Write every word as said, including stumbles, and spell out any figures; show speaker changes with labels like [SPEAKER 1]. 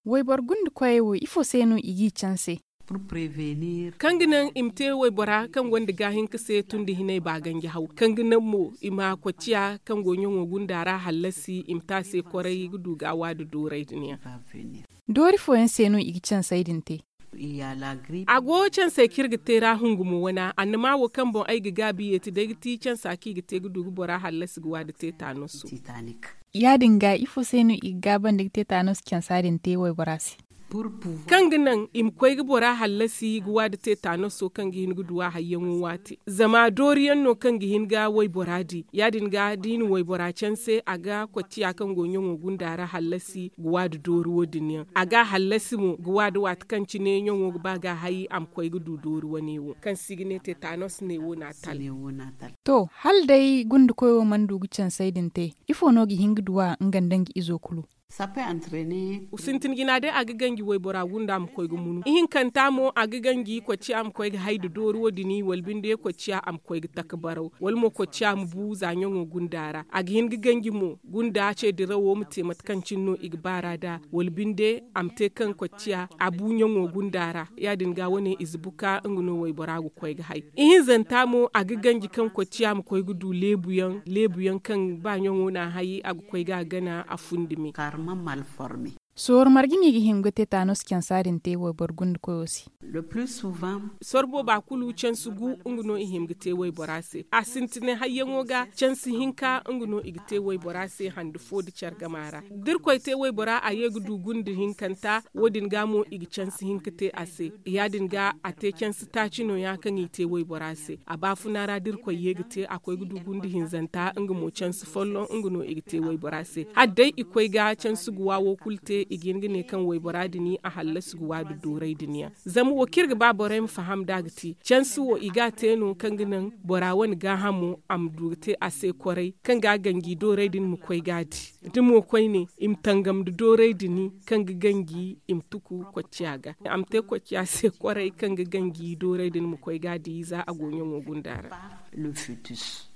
[SPEAKER 1] Wai borgun da kwayewo ifo seno igi canse.
[SPEAKER 2] Pour prévenir.
[SPEAKER 3] Kanginan imte wai bora kan wanda gahin kase tundi hinai ba gangi hau. Kanginan mo ima kwaciya kan gonyon wogun dara halasi imta se kwarai gudu ga wadu dorai duniya.
[SPEAKER 1] Dori fo yan seno igi canse idinte.
[SPEAKER 3] Ago can sai kirga tera hungumu wana annama wo kan bon ai gabi yeti da ti can saki gite gudu bora halasi gwa da tetanus.
[SPEAKER 1] Ya dinga ifo seno iga ban da tetanus can sadin te wai borasi.
[SPEAKER 3] Kanginan im kwai bora halasi gwa da tetanus so kan gihin guduwa hayyan wati. Zama doriyan no kan gihin ga wai boradi ya dinga din wai bora can sai aga kwaciya kan gonyon wogun dara halasi gwa da doruwo duniya. Aga halasi mu gwa da wat kan cine yon wog ba ga hayi am kwai gudu doruwo ne wo. Kan signe tetanus ne wo natal.
[SPEAKER 1] To hal dai gundu koyo mandu gucan saidin te. Ifo no gihin guduwa ngandangi izo kulu.
[SPEAKER 2] Ça peut entraîner.
[SPEAKER 3] Usintin gina dai aga gangi wai bora gunda am koy gumunu. Ihin kanta mo aga gangi ko ci am koy haydu doru wodini walbinde ko ci am koy takbaro. Wal mo ko ci am bu za nyongo gundara. Aga hin gangi mo gunda ce dirawo mute matkancin no igbara da walbinde am te kan ko ci abu nyongo gundara. Ya dinga woni izbuka nguno wai bora go koy hay. Ihin zanta mo aga gangi kan ko ci am koy gudu lebuyan lebuyan kan ba nyongo na hayi aga koy ga gana afundimi.
[SPEAKER 2] Mal formé.
[SPEAKER 1] Sor margini gi hingo tetanus kyan sadin te wai borgun koyosi.
[SPEAKER 2] Le plus souvent
[SPEAKER 3] sorbo ba kulu can sugu unguno ihim gite wai borase asintine hayyango ga can si hinka unguno igite wai borase handu fodi chargamara dir koy te wai bora ayegu dugundi hinkanta wodin gamo igi can si hinkate ase yadin ga ate can si tachino ya kan ite wai borase abafunara dir koy yegite akoy dugundi hinzanta ungumo can si follon unguno igite wai borase haddai ikoy ga can sugu wawo kulte igingine kan wai boradini a hallasu guwadu dorai duniya zamu wo kirga ba borem faham dagti can su wo iga teno kanginan borawan ga hamu am dugte ase korai kan ga gangi dorai din mu koi gadi dimo koi ne im tangam du dorai dini kan ga gangi im tuku kwaciyaga am te kwaciya se korai kan ga gangi dorai din mu koi gadi za a gonyon gundara
[SPEAKER 2] le futus.